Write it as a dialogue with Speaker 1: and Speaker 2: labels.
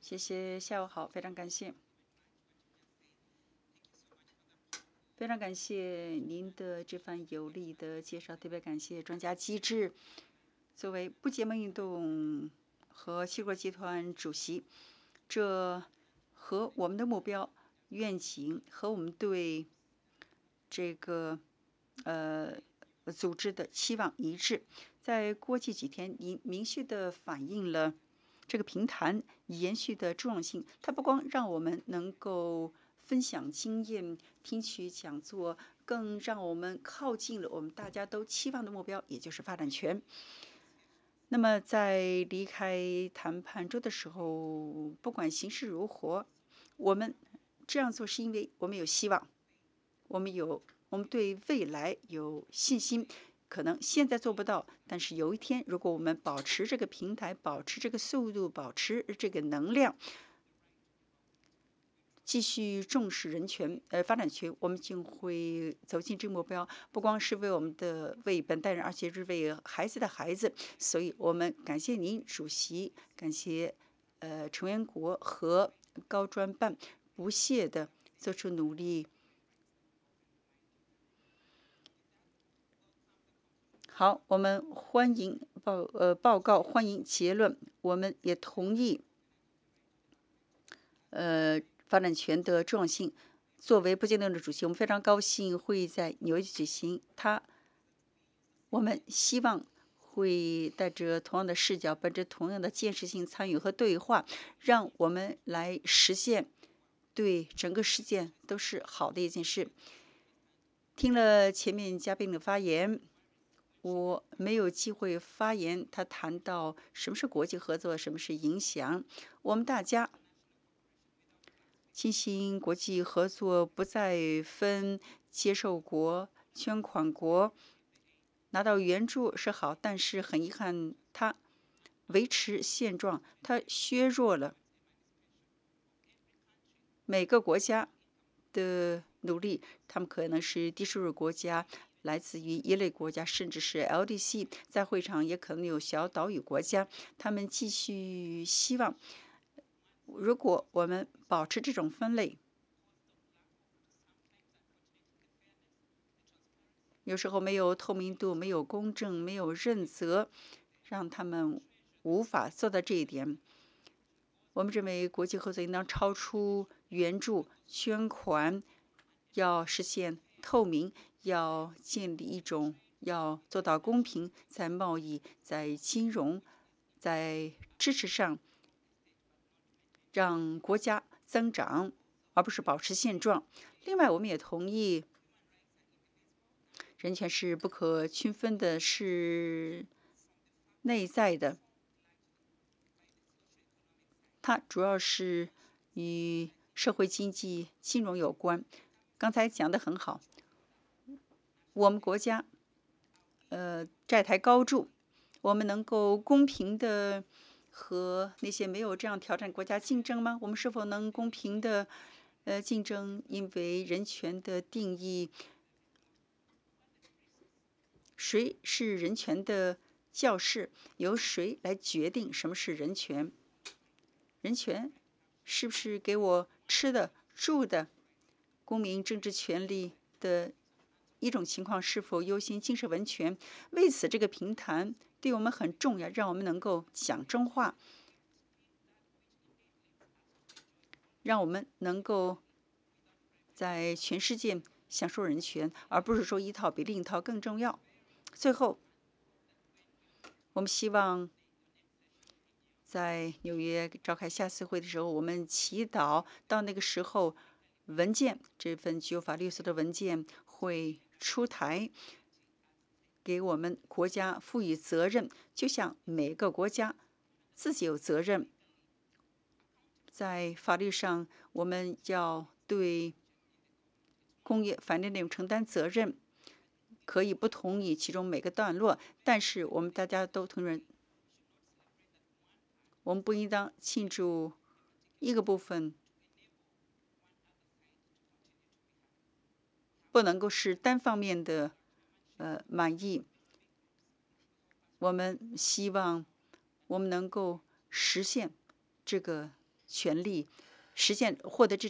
Speaker 1: 谢谢，下午好，非常感谢。非常感谢您的这番有力的介绍，特别感谢专家机制。作为不结盟运动和七国集团主席，这和我们的目标、愿景和我们对这个组织的期望一致。在过去几天，您明确地反映了这个平台延续的重要性。它不光让我们能够分享经验、听取讲座，更让我们靠近了我们大家都期望的目标，也就是发展权。那么，在离开谈判桌的时候，不管形势如何，我们这样做是因为我们有希望，我们对未来有信心。可能现在做不到，但是有一天，如果我们保持这个平台，保持这个速度，保持这个能量，继续重视人权、发展权，我们就会走进这个目标。不光是为本代人，而且是为孩子的孩子。所以我们感谢您，主席，感谢成员国和高专办不懈地做出努力。好，我们欢迎报告，欢迎结论。我们也同意发展权的重要性。作为不结盟的主席，我们非常高兴会议在纽约举行。我们希望会带着同样的视角，本着同样的建设性参与和对话，让我们来实现对整个世界都是好的一件事。听了前面嘉宾的发言，我没有机会发言。他谈到什么是国际合作，什么是影响。我们大家进行国际合作，不再分接受国、捐款国。拿到援助是好，但是很遗憾，它维持现状，它削弱了每个国家的努力。他们可能是低收入国家，来自于一类国家，甚至是 LDC。在会场也可能有小岛屿国家，他们继续希望，如果我们保持这种分类，有时候没有透明度，没有公正，没有认责，让他们无法做到这一点。我们认为国际合作应当超出援助、捐款，要实现透明，要建立要做到公平，在贸易、在金融、在支持上，让国家增长，而不是保持现状。另外，我们也同意，人权是不可区分的，是内在的，它主要是与社会经济、金融有关。刚才讲得很好，我们国家债台高筑，我们能够公平的和那些没有这样挑战国家竞争吗？我们是否能公平的竞争？因为人权的定义，谁是人权的教士，由谁来决定什么是人权？人权是不是给我吃的、住的？公民政治权利的一种情况是否优先精神文权？为此，这个平台对我们很重要，让我们能够讲真话，让我们能够在全世界享受人权，而不是说一套比另一套更重要。最后，我们希望在纽约召开下次会的时候，我们祈祷到那个时候，这份具有法律色的文件会出台，给我们国家赋予责任，就像每个国家自己有责任。在法律上，我们要对工业法律内容承担责任，可以不同意其中每个段落，但是我们大家都同认，我们不应当庆祝一个部分，不能够是单方面的满意。我们希望我们能够实现这个权利，实现获得这